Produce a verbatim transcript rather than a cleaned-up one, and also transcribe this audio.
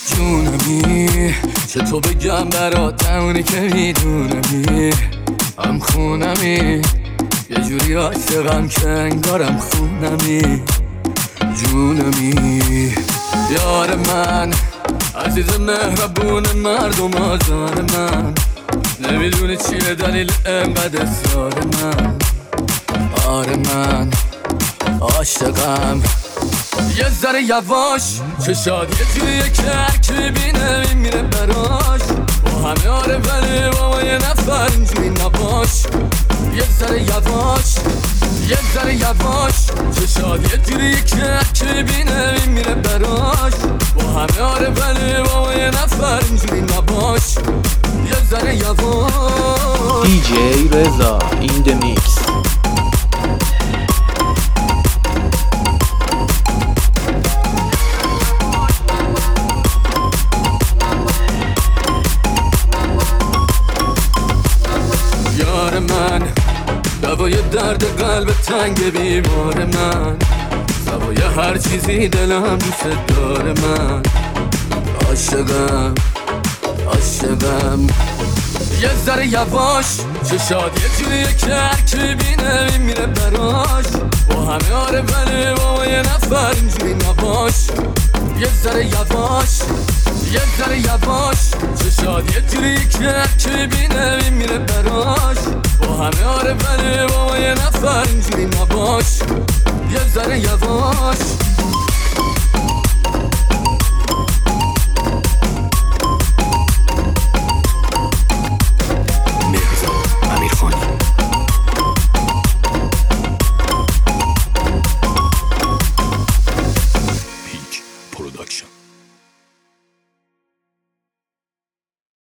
جونمی چطور بگم برات اونی که میدونمی هم خونمی یه جوری عاشقم که انگارم خونمی جونمی یار من عزیز مهربون مردم آزار من نمیدونی چیه دلیل انقدر اصرار من آره من عاشقم یه ذره یواش چشاد یه جوریه که هرکی بینه میمیره براش با همه آره ولی بابا یه نفر اینجوری نباش یه ذره یواش یه ذره یواش چشاد یه جوریه که هرکی بینه میمیره براش با همه آره ولی بابا یه نفر اینجوری نباش یه ذره یواش. دی جی رضا این د میکس. یار من دوای درد قلب تنگ بیمار من سوای هر چیزی دلم دوست داره من عاشقم عاشقم یه ذره یواش چشاد یه جوریه که هرکی بینه میمیره براش با همه آره ولی بابا یه نفر اینجوری نباش یه ذره یواش یه ذره یواش چشاد یه جوریه که هرکی بینه میمیره براش با همه آره ولی بابا یه نفر اینجوری نباش یه ذره یواش.